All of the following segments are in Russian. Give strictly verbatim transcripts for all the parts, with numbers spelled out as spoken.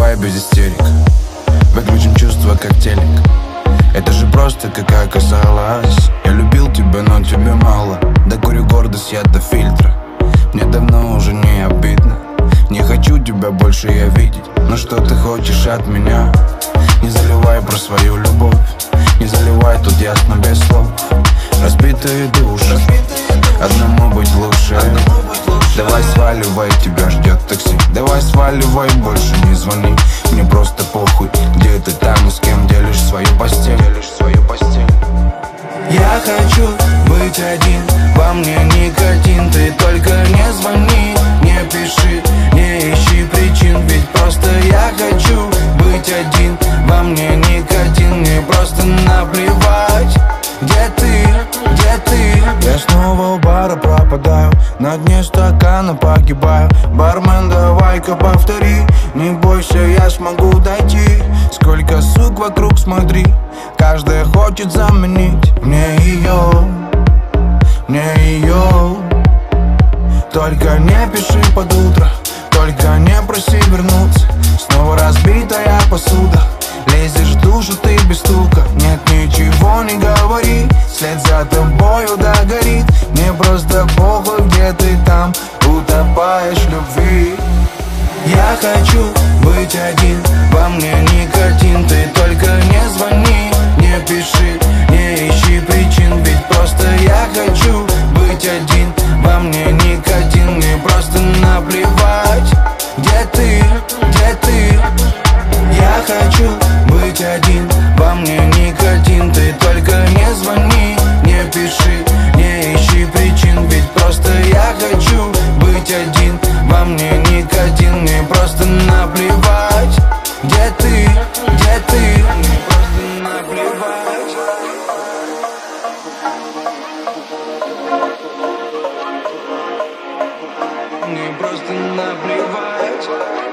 давай без истерик. Выключим чувства, как телек. Это же просто как оказалось. Я любил тебя, но тебе мало. Докурю гордость, я до фильтра. Мне давно уже не обидно. Не хочу тебя больше я видеть. Но что ты хочешь от меня? Не заливай про свою любовь. Не заливай, тут ясно без слов. Разбитые души, одному быть лучше. Давай сваливай, тебя ждет такси. Давай сваливай, больше не звони. Мне просто похуй, где ты там и с кем делишь свою постель. Я хочу быть один, во мне никотин. Ты только не звони, не пиши, не ищи причин. Ведь просто я хочу быть один, во мне никотин. Мне просто наплевать, где ты, где ты. Я снова у бара пропадаю, на дне стакана погибаю. Бармен, давай-ка повтори, не бойся, я смогу дойти. Сколько сук вокруг, смотри, каждая хочет заменить мне ее, мне ее. Только не пиши под утро, только не проси вернуться. Снова разбитая посуда, лезешь в душу ты без стука. Нет, ничего не говори, след за тобою догорит. Мне просто похуй, где ты там утопаешь в любви. Я хочу быть один, во мне никотин. Ты только не звони, не пиши, не ищи причин. Ведь просто я хочу быть один, во мне никотин. Мне просто наплевать, где ты, где ты. Я хочу быть один, во мне никотин. Ты только не звони, не пиши, не ищи причин. Ведь просто я хочу быть один, во мне никотин. Мне просто наплевать, где ты, где ты. Мне просто наплевать. Мне просто наплевать,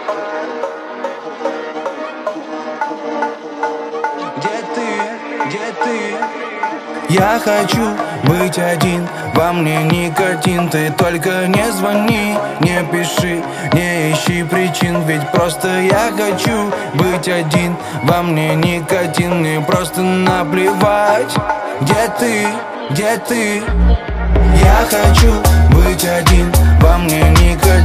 где ты, где ты. Я хочу быть один, во мне никотин. Ты только не звони, не пиши, не ищи причин. Ведь просто я хочу быть один, во мне никотин. Мне просто наплевать, где ты, где ты. Я хочу быть один, во мне никотин.